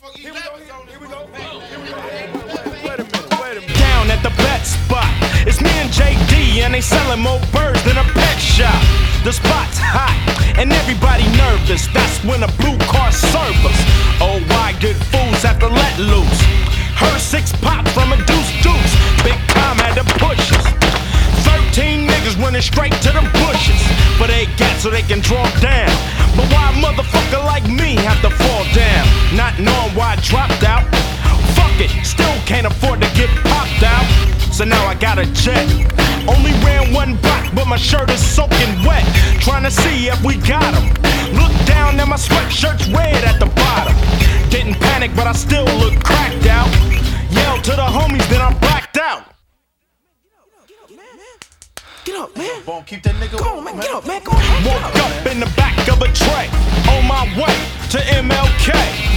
Here we go. Wait a minute. Down at the bet spot, it's me and JD, and they selling more birds than a pet shop. The spot's hot, and everybody nervous. That's when a blue car serve us. Oh, why good fools have to let loose? Her 6 pop from a deuce. Big Tom had to push us. 13 niggas running straight to the bushes, but they got so they can draw down. But why a motherfucker like me have to fall down? Not knowing why I dropped out. Fuck it, still can't afford to get popped out. So now I got a jet. Only ran 1 block, but my shirt is soaking wet. Trying to see if we got him. Look down and my sweatshirt's red at the bottom. Didn't panic, but I still look cracked out. Yell to the homies, then I'm blacked out. Get up, man. Won't keep that nigga Go on, man. Get up, man. Go on. Woke up in the back of a tray, on my way to MLK.